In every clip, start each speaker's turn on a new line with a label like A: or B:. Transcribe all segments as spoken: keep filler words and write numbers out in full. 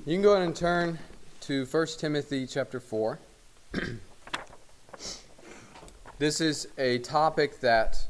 A: You can go ahead and turn to First Timothy chapter four. This is a topic that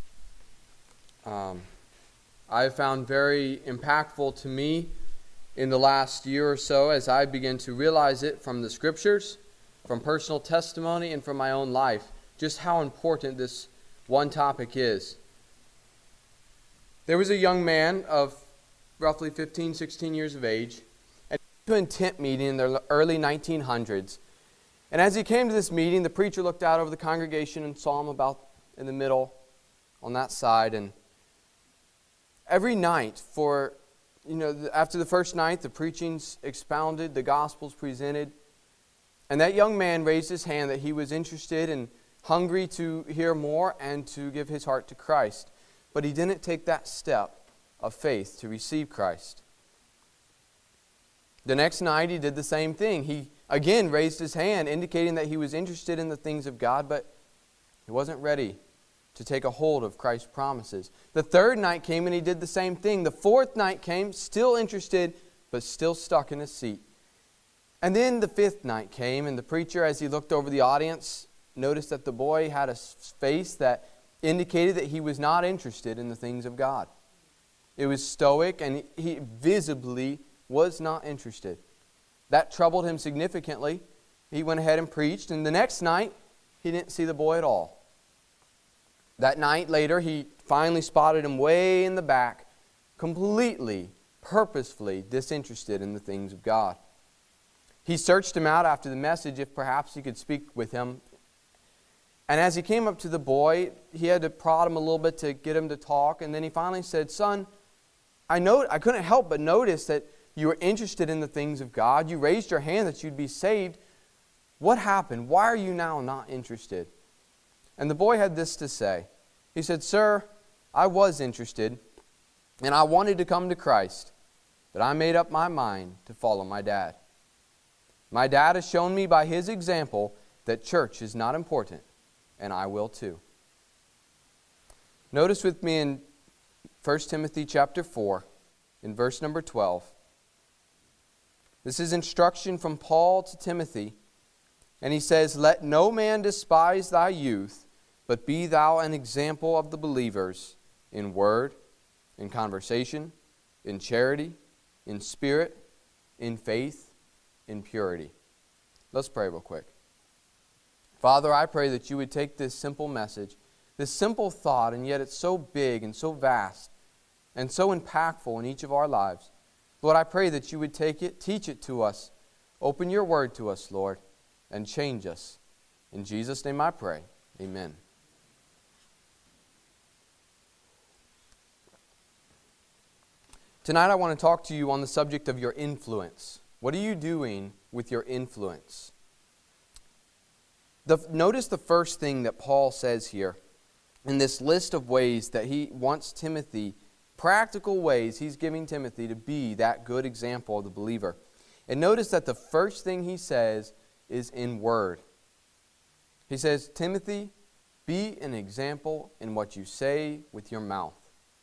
A: um, I have found very impactful to me in the last year or so as I begin to realize it from the Scriptures, from personal testimony, and from my own life, just how important this one topic is. There was a young man of roughly fifteen, sixteen years of age, to a tent meeting in the early nineteen hundreds. And as he came to this meeting, the preacher looked out over the congregation and saw him about in the middle on that side. And every night for, you know, after the first night, the preaching's expounded, the gospel's presented. And that young man raised his hand that he was interested and hungry to hear more and to give his heart to Christ. But he didn't take that step of faith to receive Christ. The next night he did the same thing. He again raised his hand, indicating that he was interested in the things of God, but he wasn't ready to take a hold of Christ's promises. The third night came and he did the same thing. The fourth night came, still interested, but still stuck in his seat. And then the fifth night came, and the preacher, as he looked over the audience, noticed that the boy had a face that indicated that he was not interested in the things of God. It was stoic, and he visibly was not interested. That troubled him significantly. He went ahead and preached, and the next night, he didn't see the boy at all. That night later, he finally spotted him way in the back, completely, purposefully disinterested in the things of God. He searched him out after the message if perhaps he could speak with him. And as he came up to the boy, he had to prod him a little bit to get him to talk, and then he finally said, "Son, I know I couldn't help but notice that you were interested in the things of God. You raised your hand that you'd be saved. What happened? Why are you now not interested?" And the boy had this to say. He said, "Sir, I was interested, and I wanted to come to Christ, but I made up my mind to follow my dad. My dad has shown me by his example that church is not important, and I will too." Notice with me in First Timothy chapter four, in verse number twelve. This is instruction from Paul to Timothy. And he says, "Let no man despise thy youth, but be thou an example of the believers in word, in conversation, in charity, in spirit, in faith, in purity." Let's pray real quick. Father, I pray that you would take this simple message, this simple thought, and yet it's so big and so vast and so impactful in each of our lives. Lord, I pray that you would take it, teach it to us, open your word to us, Lord, and change us. In Jesus' name I pray. Amen. Tonight I want to talk to you on the subject of your influence. What are you doing with your influence? The, notice the first thing that Paul says here in this list of ways that he wants Timothy, practical ways he's giving Timothy to be that good example of the believer. And notice that the first thing he says is in word. He says, "Timothy, be an example in what you say with your mouth."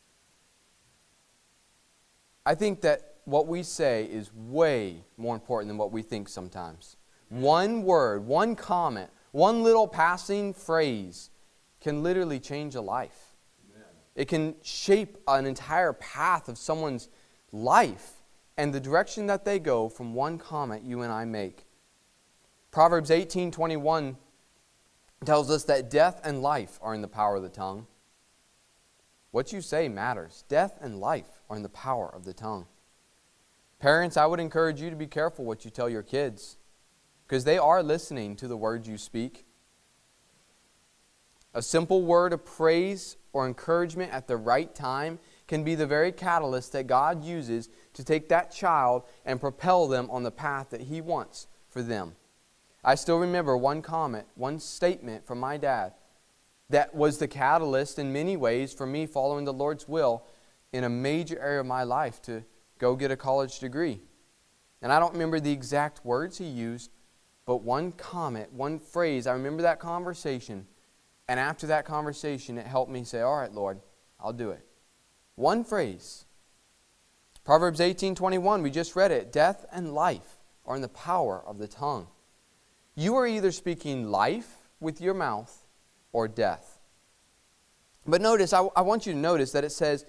A: I think that what we say is way more important than what we think sometimes. One word, one comment, one little passing phrase can literally change a life. It can shape an entire path of someone's life and the direction that they go from one comment you and I make. Proverbs eighteen twenty-one tells us that death and life are in the power of the tongue. What you say matters. Death and life are in the power of the tongue. Parents, I would encourage you to be careful what you tell your kids, because they are listening to the words you speak. A simple word of praise or encouragement at the right time can be the very catalyst that God uses to take that child and propel them on the path that He wants for them. I still remember one comment, one statement from my dad that was the catalyst in many ways for me following the Lord's will in a major area of my life to go get a college degree. And I don't remember the exact words he used, but one comment, one phrase, I remember that conversation. And after that conversation, it helped me say, "All right, Lord, I'll do it." One phrase Proverbs eighteen twenty-one, we just read it. Death and life are in the power of the tongue. You are either speaking life with your mouth or death. But notice, I, I want you to notice that it says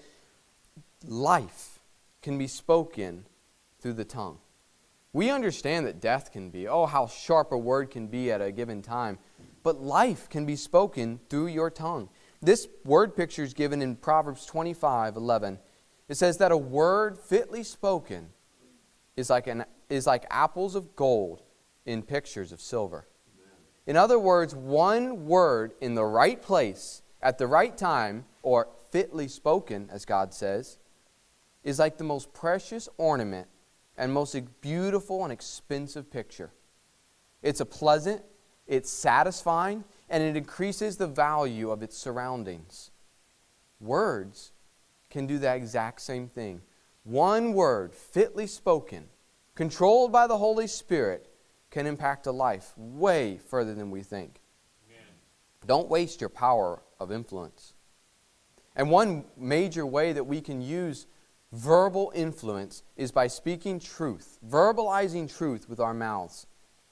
A: life can be spoken through the tongue. We understand that death can be, oh, how sharp a word can be at a given time. But life can be spoken through your tongue. This word picture is given in Proverbs twenty-five eleven. It says that a word fitly spoken is like, an, is like apples of gold in pictures of silver. In other words, one word in the right place at the right time, or fitly spoken, as God says, is like the most precious ornament and most beautiful and expensive picture. It's a pleasant, it's satisfying, and it increases the value of its surroundings. Words can do that exact same thing. One word, fitly spoken, controlled by the Holy Spirit, can impact a life way further than we think. Amen. Don't waste your power of influence. And one major way that we can use verbal influence is by speaking truth, verbalizing truth with our mouths.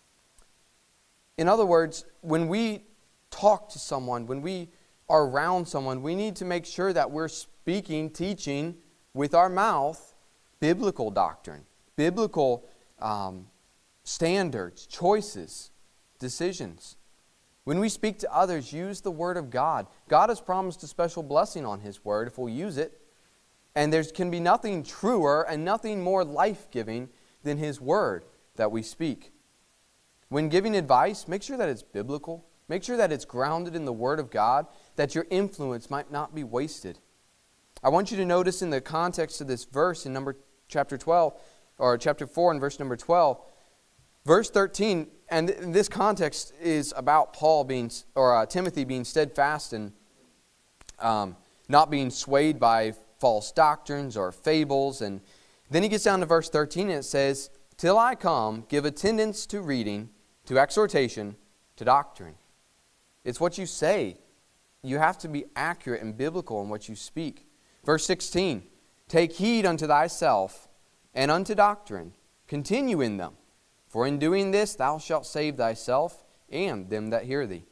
A: In other words, when we talk to someone, when we are around someone, we need to make sure that we're speaking, teaching with our mouth biblical doctrine, biblical um, standards, choices, decisions. When we speak to others, use the Word of God. God has promised a special blessing on His Word if we'll use it. And there can be nothing truer and nothing more life-giving than His Word that we speak. When giving advice, make sure that it's biblical. Make sure that it's grounded in the Word of God, that your influence might not be wasted. I want you to notice in the context of this verse in number chapter twelve, or chapter four and verse number twelve, verse thirteen, and this context is about Paul being, or uh, Timothy being steadfast and um, not being swayed by false doctrines or fables. And then he gets down to verse thirteen and it says, "Till I come, give attendance to reading, to exhortation, to doctrine." It's what you say. You have to be accurate and biblical in what you speak. Verse sixteen, "Take heed unto thyself and unto doctrine. Continue in them. For in doing this thou shalt save thyself and them that hear thee."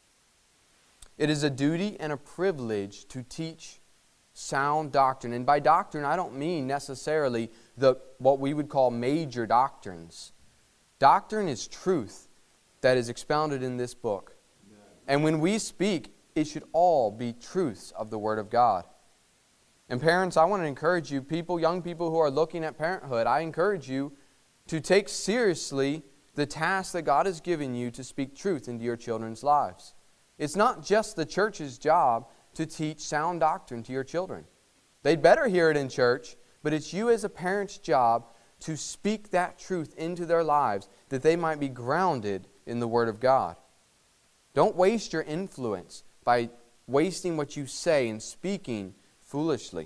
A: It is a duty and a privilege to teach sound doctrine. And by doctrine, I don't mean necessarily the what we would call major doctrines. Doctrine is truth that is expounded in this book. And when we speak, it should all be truths of the Word of God. And parents, I want to encourage you, people, young people who are looking at parenthood, I encourage you to take seriously the task that God has given you to speak truth into your children's lives. It's not just the church's job to teach sound doctrine to your children. They'd better hear it in church, but it's you as a parent's job to speak that truth into their lives that they might be grounded in the Word of God. Don't waste your influence by wasting what you say and speaking foolishly.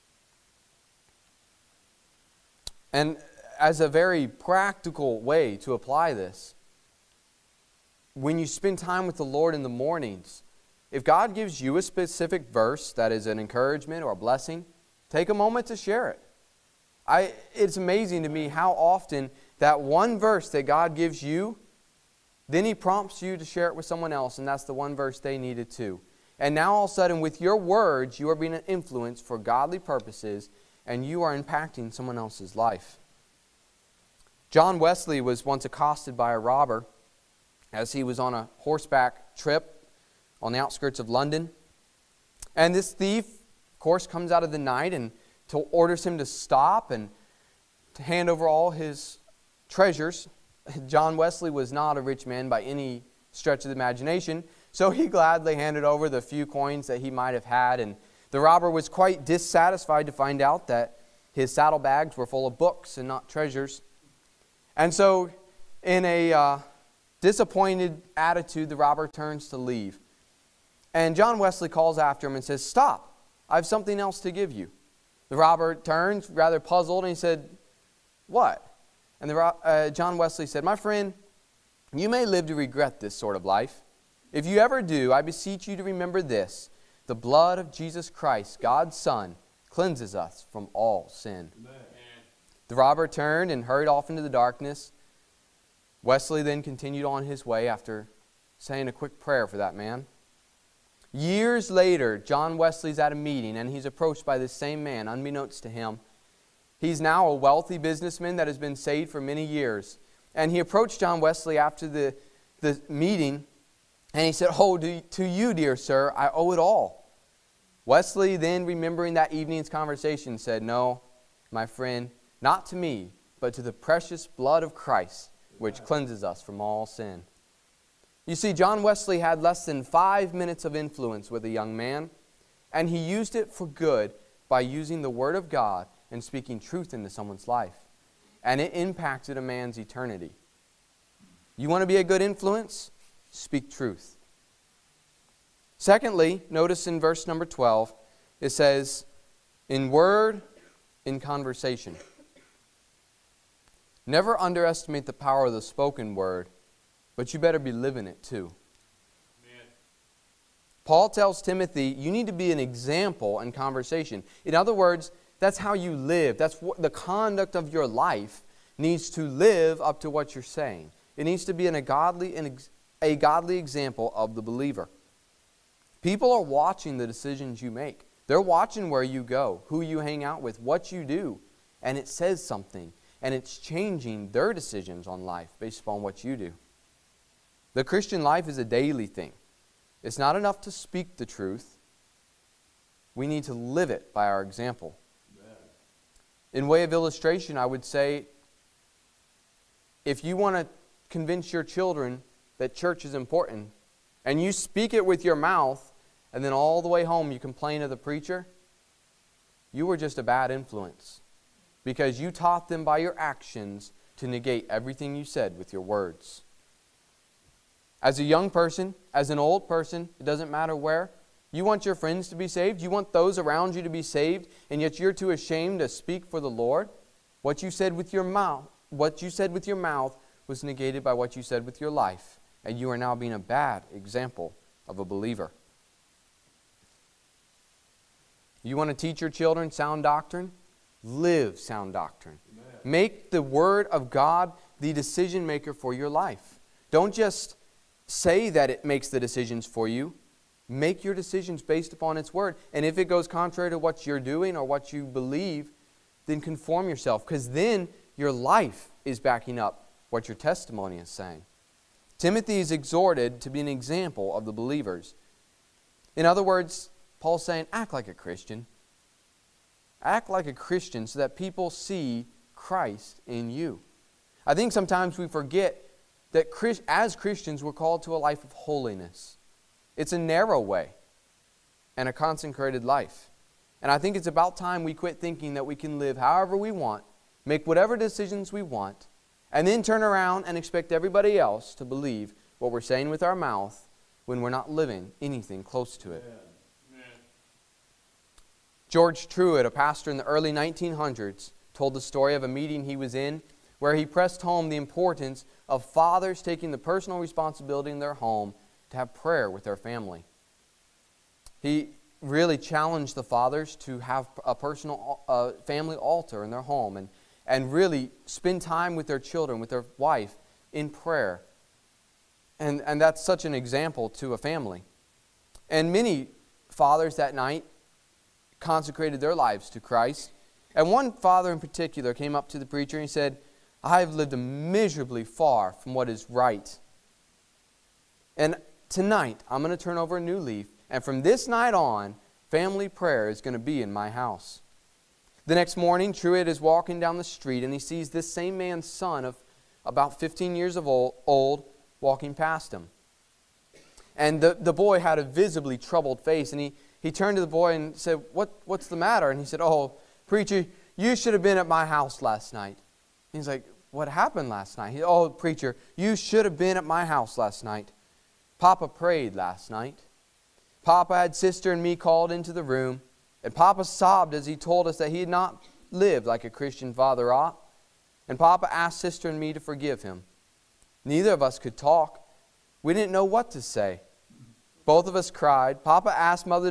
A: And as a very practical way to apply this, when you spend time with the Lord in the mornings, if God gives you a specific verse that is an encouragement or a blessing, take a moment to share it. I, it's amazing to me how often that one verse that God gives you, then He prompts you to share it with someone else, and that's the one verse they needed too. And now all of a sudden, with your words, you are being an influence for godly purposes, and you are impacting someone else's life. John Wesley was once accosted by a robber as he was on a horseback trip on the outskirts of London. And this thief, of course, comes out of the night and to orders him to stop and to hand over all his treasures. John Wesley was not a rich man by any stretch of the imagination, so he gladly handed over the few coins that he might have had. And the robber was quite dissatisfied to find out that his saddlebags were full of books and not treasures. And so, in a uh, disappointed attitude, the robber turns to leave. And John Wesley calls after him and says, "Stop, I have something else to give you." The robber turns, rather puzzled, and he said, "What?" And the, uh, John Wesley said, "My friend, you may live to regret this sort of life. If you ever do, I beseech you to remember this: the blood of Jesus Christ, God's Son, cleanses us from all sin.
B: Amen.
A: The robber turned and hurried off into the darkness. Wesley then continued on his way after saying a quick prayer for that man. Years later, John Wesley's at a meeting and he's approached by this same man, unbeknownst to him. He's now a wealthy businessman that has been saved for many years. And he approached John Wesley after the, the meeting and he said, "Oh, to, to you, dear sir, I owe it all." Wesley then, remembering that evening's conversation, said, "No, my friend, not to me, but to the precious blood of Christ, which cleanses us from all sin." You see, John Wesley had less than five minutes of influence with a young man, and he used it for good by using the Word of God and speaking truth into someone's life. And it impacted a man's eternity. You want to be a good influence? Speak truth. Secondly, notice in verse number twelve, it says, in word, in conversation. Never underestimate the power of the spoken word, but you better be living it too.
B: Amen.
A: Paul tells Timothy, you need to be an example in conversation. In other words, that's how you live. That's what the conduct of your life needs to live up to what you're saying. It needs to be an, a, godly, an, a godly example of the believer. People are watching the decisions you make. They're watching where you go, who you hang out with, what you do. And it says something. And it's changing their decisions on life based upon what you do. The Christian life is a daily thing. It's not enough to speak the truth. We need to live it by our example.
B: Amen.
A: In way of illustration, I would say, if you want to convince your children that church is important, and you speak it with your mouth, and then all the way home you complain of the preacher, you were just a bad influence. Because you taught them by your actions to negate everything you said with your words. As a young person, as an old person, it doesn't matter where, you want your friends to be saved, you want those around you to be saved, and yet you're too ashamed to speak for the Lord. What you said with your mouth, what you said with your mouth was negated by what you said with your life, and you are now being a bad example of a believer. You want to teach your children sound doctrine? Live sound doctrine.
B: Amen.
A: Make the Word of God the decision maker for your life. Don't just say that it makes the decisions for you. Make your decisions based upon its Word. And if it goes contrary to what you're doing or what you believe, then conform yourself. Because then your life is backing up what your testimony is saying. Timothy is exhorted to be an example of the believers. In other words, Paul's saying, act like a Christian. Act like a Christian so that people see Christ in you. I think sometimes we forget that as Christians we're called to a life of holiness. It's a narrow way and a consecrated life. And I think it's about time we quit thinking that we can live however we want, make whatever decisions we want, and then turn around and expect everybody else to believe what we're saying with our mouth when we're not living anything close to it.
B: Amen.
A: George Truett, a pastor in the early nineteen hundreds, told the story of a meeting he was in where he pressed home the importance of fathers taking the personal responsibility in their home to have prayer with their family. He really challenged the fathers to have a personal uh, family altar in their home and, and really spend time with their children, with their wife, in prayer. And, and that's such an example to a family. And many fathers that night consecrated their lives to Christ. And one father in particular came up to the preacher and he said, I have lived miserably far from what is right. And tonight, I'm going to turn over a new leaf. And from this night on, family prayer is going to be in my house. The next morning, Truett is walking down the street and he sees this same man's son of about fifteen years of old, old walking past him. And the, the boy had a visibly troubled face, and he He turned to the boy and said, what, what's the matter? And he said, oh, preacher, you should have been at my house last night. And he's like, what happened last night? He, oh, preacher, you should have been at my house last night. Papa prayed last night. Papa had sister and me called into the room, and Papa sobbed as he told us that he had not lived like a Christian father ought. And Papa asked sister and me to forgive him. Neither of us could talk. We didn't know what to say. Both of us cried. Papa asked Mother to,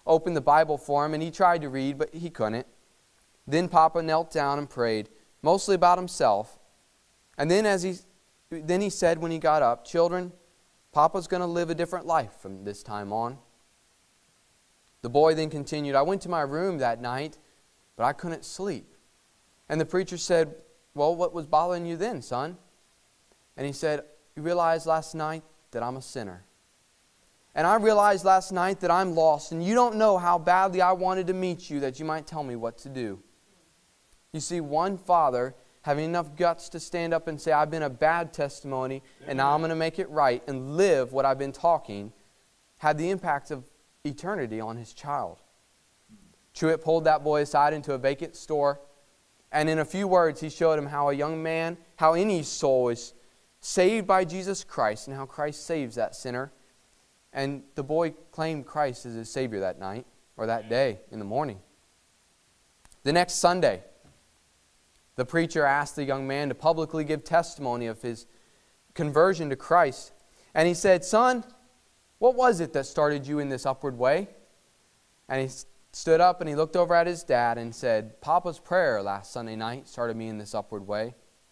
A: opened the Bible for him, and he tried to read, but he couldn't. Then Papa knelt down and prayed, mostly about himself. And then as he, then he said when he got up, "Children, Papa's going to live a different life from this time on." The boy then continued, "I went to my room that night, but I couldn't sleep." And the preacher said, "Well, what was bothering you then, son?" And he said, "You realized last night that I'm a sinner. And I realized last night that I'm lost, and you don't know how badly I wanted to meet you that you might tell me what to do." You see, one father having enough guts to stand up and say, "I've been a bad testimony, and now I'm going to make it right and live what I've been talking," had the impact of eternity on his child. Truett pulled that boy aside into a vacant store, and in a few words he showed him how a young man, how any soul is saved by Jesus Christ, and how Christ saves that sinner. And the boy claimed Christ as his Savior that night, or that day in the morning. The next Sunday, the preacher asked the young man to publicly give testimony of his conversion to Christ. And he said, "Son, what was it that started you in this upward way?" And he stood up and he looked over at his dad and said, "Papa's prayer last Sunday night started me in this upward way."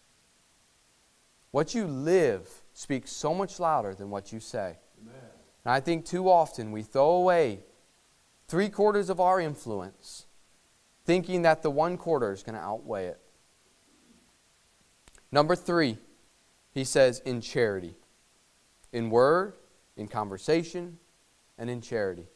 A: What you live speaks so much louder than what you say. Amen. And I think too often we throw away three quarters of our influence, thinking that the one quarter is going to outweigh it. Number three, he says, in charity. In word, in conversation, and in charity.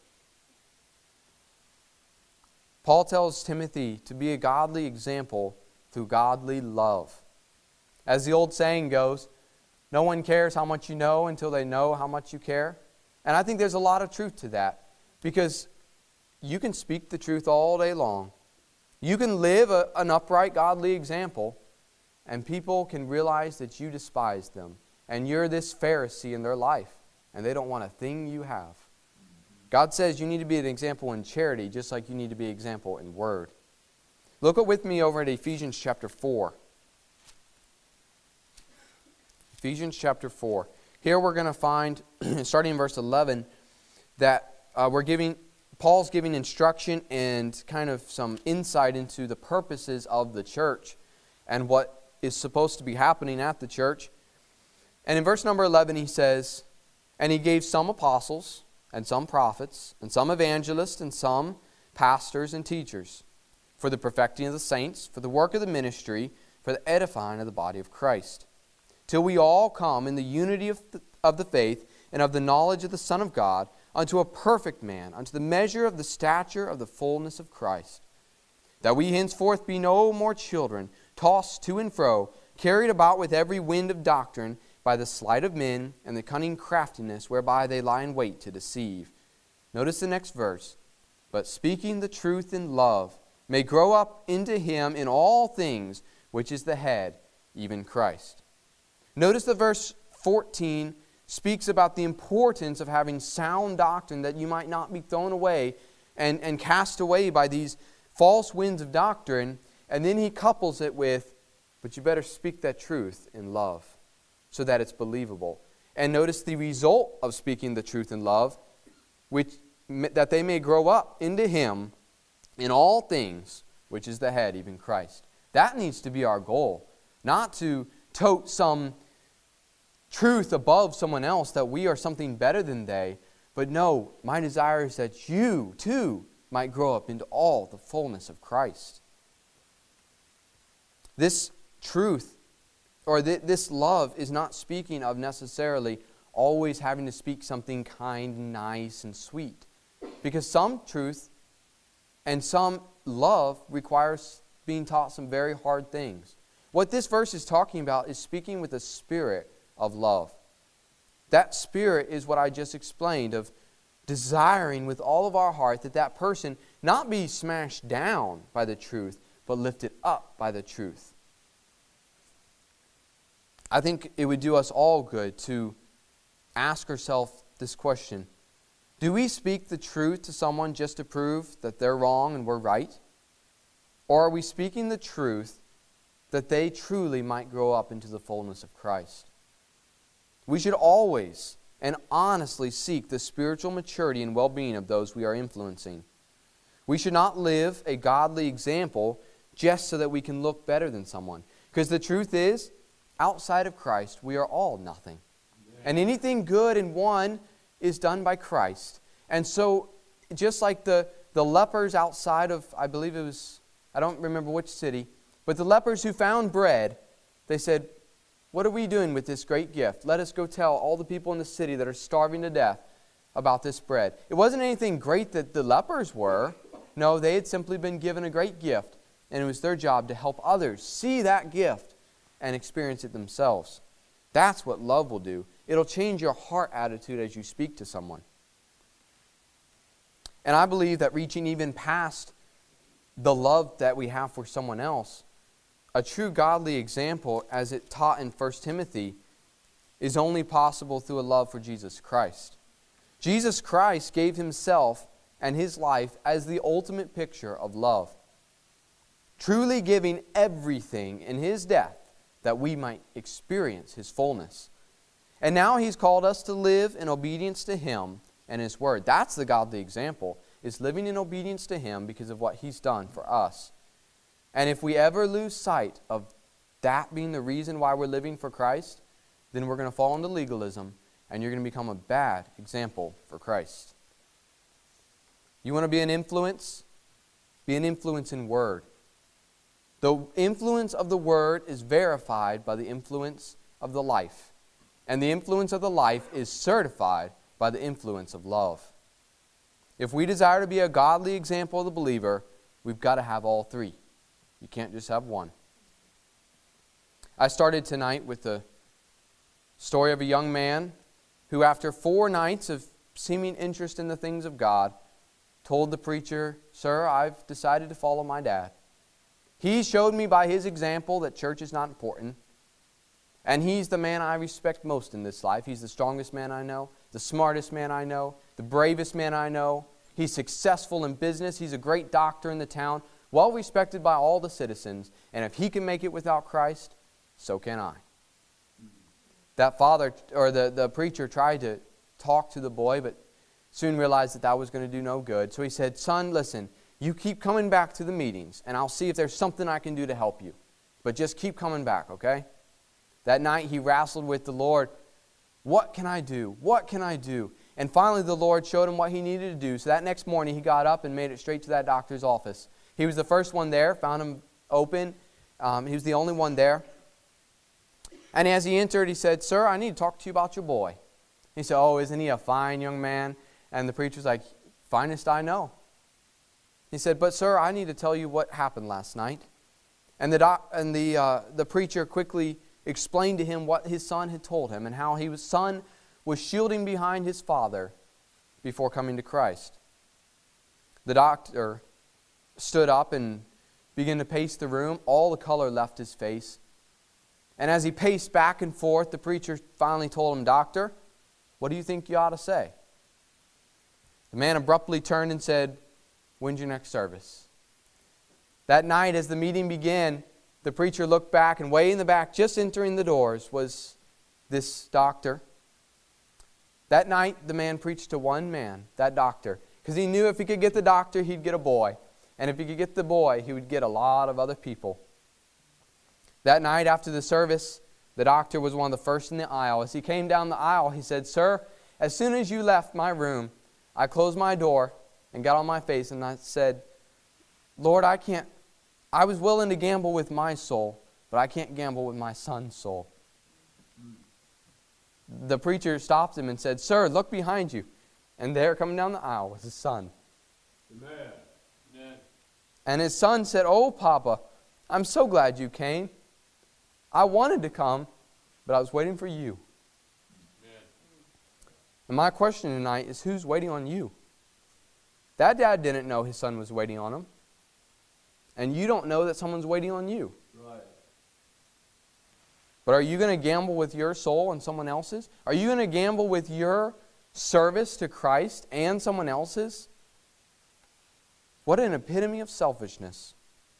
A: Paul tells Timothy to be a godly example through godly love. As the old saying goes, no one cares how much you know until they know how much you care. And I think there's a lot of truth to that, because you can speak the truth all day long. You can live a, an upright, godly example, and people can realize that you despise them, and you're this Pharisee in their life, and they don't want a thing you have. God says you need to be an example in charity, just like you need to be an example in word. Look with me over at Ephesians chapter four. Ephesians chapter four. Here we're going to find, starting in verse eleven, that uh, we're giving, Paul's giving instruction and kind of some insight into the purposes of the church and what is supposed to be happening at the church. And in verse number eleven he says, "And he gave some apostles, and some prophets, and some evangelists, and some pastors and teachers, for the perfecting of the saints, for the work of the ministry, for the edifying of the body of Christ, till we all come in the unity of the, of the faith and of the knowledge of the Son of God, unto a perfect man, unto the measure of the stature of the fullness of Christ, that we henceforth be no more children, tossed to and fro, carried about with every wind of doctrine, by the sleight of men and the cunning craftiness whereby they lie in wait to deceive." Notice the next verse. "But speaking the truth in love, may grow up into him in all things, which is the head, even Christ." Notice that verse fourteen speaks about the importance of having sound doctrine, that you might not be thrown away and, and cast away by these false winds of doctrine. And then he couples it with, but you better speak that truth in love, so that it's believable. And notice the result of speaking the truth in love, which that they may grow up into him in all things, which is the head, even Christ. That needs to be our goal. Not to tote some truth above someone else, that we are something better than they. But no, my desire is that you, too, might grow up into all the fullness of Christ. This truth, or th- this love, is not speaking of necessarily always having to speak something kind and nice and sweet. Because some truth and some love requires being taught some very hard things. What this verse is talking about is speaking with a spirit of love. That spirit is what I just explained, of desiring with all of our heart that that person not be smashed down by the truth, but lifted up by the truth. I think it would do us all good to ask ourselves this question: do we speak the truth to someone just to prove that they're wrong and we're right? Or are we speaking the truth that they truly might grow up into the fullness of Christ? We should always and honestly seek the spiritual maturity and well-being of those we are influencing. We should not live a godly example just so that we can look better than someone. Because the truth is, outside of Christ, we are all nothing. And anything good in one is done by Christ. And so, just like the, the lepers outside of, I believe it was, I don't remember which city, but the lepers who found bread, they said, what are we doing with this great gift? Let us go tell all the people in the city that are starving to death about this bread. It wasn't anything great that the lepers were. No, they had simply been given a great gift, and it was their job to help others see that gift and experience it themselves. That's what love will do. It'll change your heart attitude as you speak to someone. And I believe that reaching even past the love that we have for someone else, a true godly example, as it taught in First Timothy, is only possible through a love for Jesus Christ. Jesus Christ gave Himself and His life as the ultimate picture of love, truly giving everything in His death that we might experience His fullness. And now He's called us to live in obedience to Him and His Word. That's the godly example, is living in obedience to Him because of what He's done for us. And if we ever lose sight of that being the reason why we're living for Christ, then we're going to fall into legalism, and you're going to become a bad example for Christ. You want to be an influence? Be an influence in word. The influence of the word is verified by the influence of the life. And the influence of the life is certified by the influence of love. If we desire to be a godly example of the believer, we've got to have all three. You can't just have one. I started tonight with the story of a young man who, after four nights of seeming interest in the things of God, told the preacher, "Sir, I've decided to follow my dad. He showed me by his example that church is not important. And he's the man I respect most in this life. He's the strongest man I know, the smartest man I know, the bravest man I know. He's successful in business. He's a great doctor in the town, well respected by all the citizens. And if he can make it without Christ, so can I." That father, or the, the preacher, tried to talk to the boy, but soon realized that that was going to do no good. So he said, "Son, listen, you keep coming back to the meetings, and I'll see if there's something I can do to help you. But just keep coming back, okay?" That night he wrestled with the Lord. What can I do? What can I do? And finally the Lord showed him what he needed to do. So that next morning he got up and made it straight to that doctor's office. He was the first one there, found him open. Um, he was the only one there. And as he entered, he said, "Sir, I need to talk to you about your boy." He said, "Oh, isn't he a fine young man?" And the preacher's like, "Finest I know." He said, "But sir, I need to tell you what happened last night." And the doc, and the uh, the preacher quickly explained to him what his son had told him and how his son was shielding behind his father before coming to Christ. The doctor stood up and began to pace the room. All the color left his face. And as he paced back and forth, the preacher finally told him, "Doctor, what do you think you ought to say?" The man abruptly turned and said, "When's your next service?" That night, as the meeting began, the preacher looked back, and way in the back, just entering the doors, was this doctor. That night, the man preached to one man, that doctor, because he knew if he could get the doctor, he'd get a boy. And if he could get the boy, he would get a lot of other people. That night after the service, the doctor was one of the first in the aisle. As he came down the aisle, he said, "Sir, as soon as you left my room, I closed my door and got on my face and I said, Lord, I can't, I was willing to gamble with my soul, but I can't gamble with my son's soul." The preacher stopped him and said, "Sir, look behind you." And there, coming down the aisle, was his son.
B: Amen. Amen.
A: And his son said, "Oh, Papa, I'm so glad you came. I wanted to come, but I was waiting for you."
B: Amen.
A: And my question tonight is, who's waiting on you? That dad didn't know his son was waiting on him. And you don't know that someone's waiting on you.
B: Right.
A: But are you going to gamble with your soul and someone else's? Are you going to gamble with your service to Christ and someone else's? What an epitome of selfishness.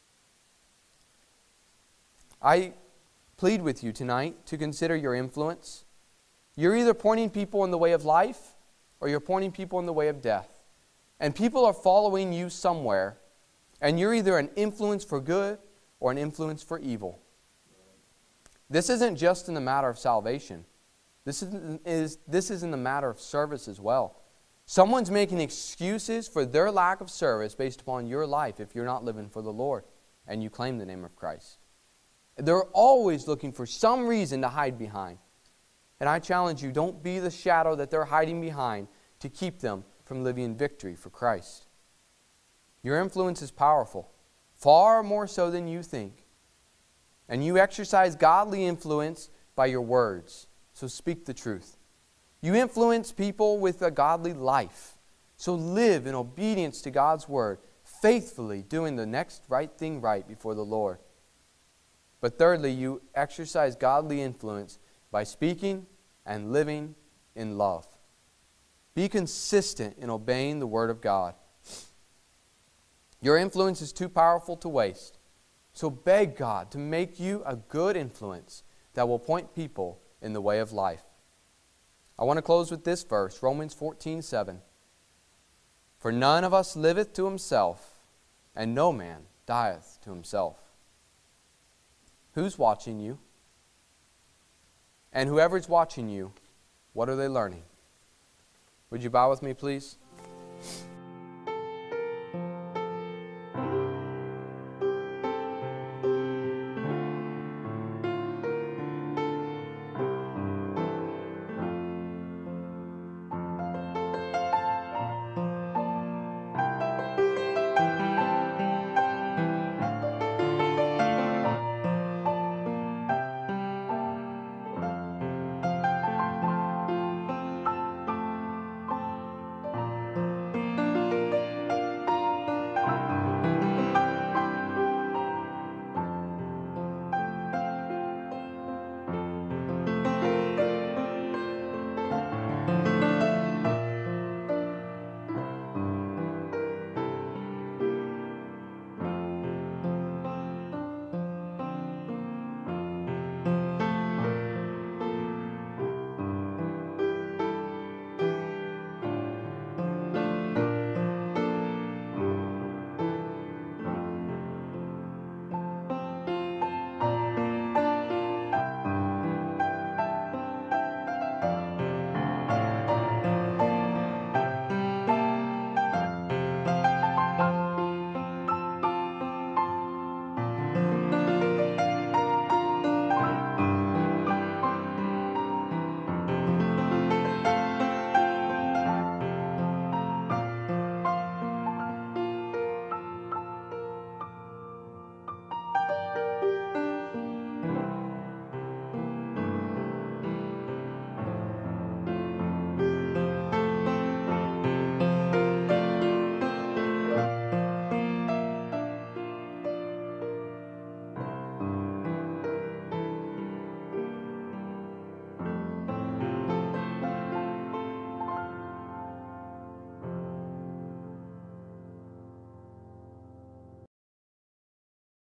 A: I plead with you tonight to consider your influence. You're either pointing people in the way of life or you're pointing people in the way of death. and people are following you somewhere, and you're either an influence for good or an influence for evil. This isn't just in the matter of salvation. This is, is, this is in the matter of service as well. Someone's making excuses for their lack of service based upon your life if you're not living for the Lord and you claim the name of Christ. They're always looking for some reason to hide behind. And I challenge you, don't be the shadow that they're hiding behind to keep them from living in victory for Christ. Your influence is powerful, far more so than you think. And you exercise godly influence by your words, so speak the truth. You influence people with a godly life, so live in obedience to God's word, faithfully doing the next right thing right before the Lord. But thirdly, you exercise godly influence by speaking and living in love. Be consistent in obeying the Word of God. Your influence is too powerful to waste. So beg God to make you a good influence that will point people in the way of life. I want to close with this verse, Romans fourteen seven. For none of us liveth to himself, and no man dieth to himself. Who's watching you? And whoever's watching you, what are they learning? Would you bow with me, please?